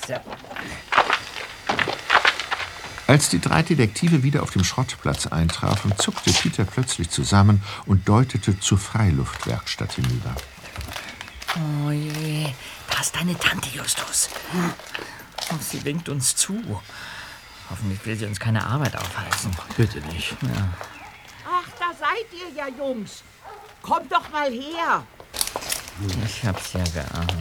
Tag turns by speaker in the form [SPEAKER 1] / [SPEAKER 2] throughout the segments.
[SPEAKER 1] bitte.
[SPEAKER 2] Als die 3 Detektive wieder auf dem Schrottplatz eintrafen, zuckte Peter plötzlich zusammen und deutete zur Freiluftwerkstatt hinüber.
[SPEAKER 1] Oh je, da ist deine Tante, Justus. Oh, sie winkt uns zu. Hoffentlich will sie uns keine Arbeit aufhalsen.
[SPEAKER 2] Bitte nicht.
[SPEAKER 1] Ja.
[SPEAKER 3] Ach, da seid ihr ja, Jungs. Kommt doch mal her.
[SPEAKER 1] Ich hab's ja geahnt.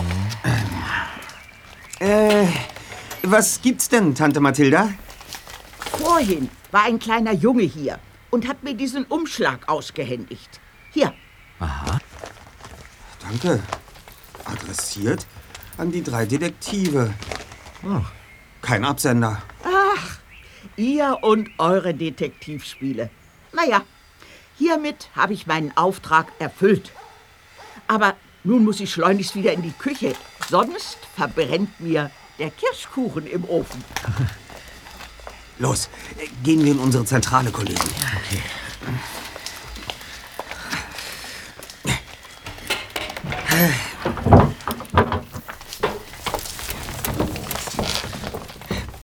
[SPEAKER 4] Was gibt's denn, Tante Mathilda?
[SPEAKER 3] Vorhin war ein kleiner Junge hier und hat mir diesen Umschlag ausgehändigt. Hier.
[SPEAKER 4] Aha. Danke. Adressiert an die 3 Detektive. Oh, kein Absender.
[SPEAKER 3] Ach, ihr und eure Detektivspiele. Naja, hiermit habe ich meinen Auftrag erfüllt. Aber nun muss ich schleunigst wieder in die Küche, sonst verbrennt mir der Kirschkuchen im Ofen.
[SPEAKER 4] Los, gehen wir in unsere Zentrale, Kollegen.
[SPEAKER 2] Okay.